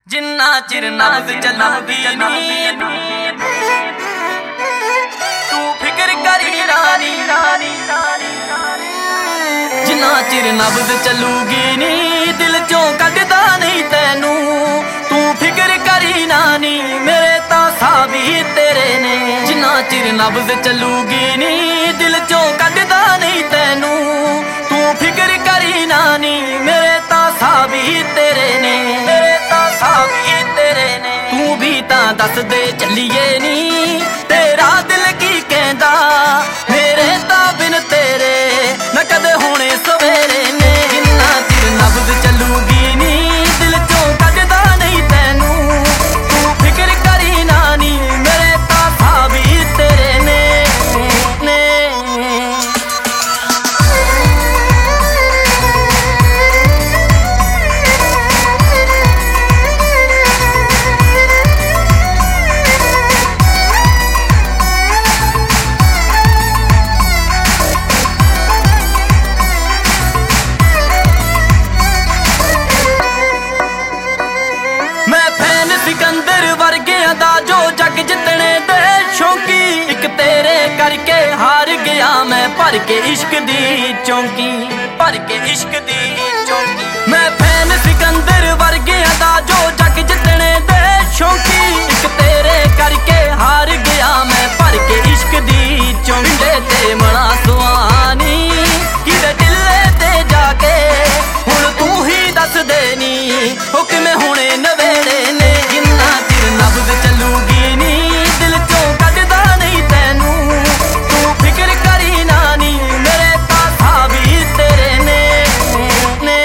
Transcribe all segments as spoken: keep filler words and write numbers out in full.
जिन्ना चिर नब्ज़ चलूगी नी तू फिक्र करी रानी जिन्ना चिर नब्ज़ चलूगी नी दिल चों कटदा नहीं तैनू तू फिक्र करी नानी मेरे तां साह भी तेरे ने जिन्ना चिर नब्ज़ चलूगी नी दिल चों कटदा नहीं तैनू तू फिक्र करी नानी मेरे तां साह भी तेरे ने मेरे तां साह भी तेरे ने तू भी तां दस दे चलिए नी तेरा दिल की कहंदा मेरे तां बिन तेरे न कदे होने सवेरे ने जिन्ना चिर नब्ज़ चलूगी नी दिल चों कटदा नहीं तैनू तू फिक्र करी नानी मेरे तां साह भी तेरे ने ने सिकंदर वर्गिया दा जो जग जितने दे शौकी एक तेरे करके हार गया मैं भर के इश्क दी चौंकी भर के इश्क दी चौंकी मैं फैन सिकंदर वर्गिया दा जो जग जितने दे शौकी एक तेरे करके हार गया मैं भर के इश्क दी चौंकी ते मना सुहानी किदे दिले ते जाके हुण तू ही दस देनी ओ किवें हुणे नवेड़े ने नब्ज़ चलूगी नी दिल चों कटदा नहीं तैनू तू फिक्र करी नानी मेरे तां साह भी तेरे ने ने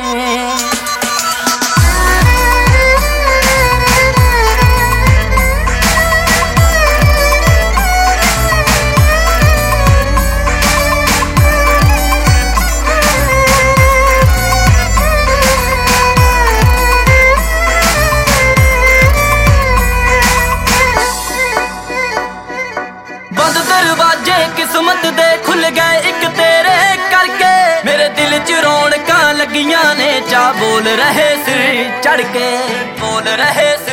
दरवाजे किस्मत दे खुल गए एक तेरे करके मेरे दिल च रौनकां लगियां ने चा बोल रहे सिर चढ़ के बोल रहे सिर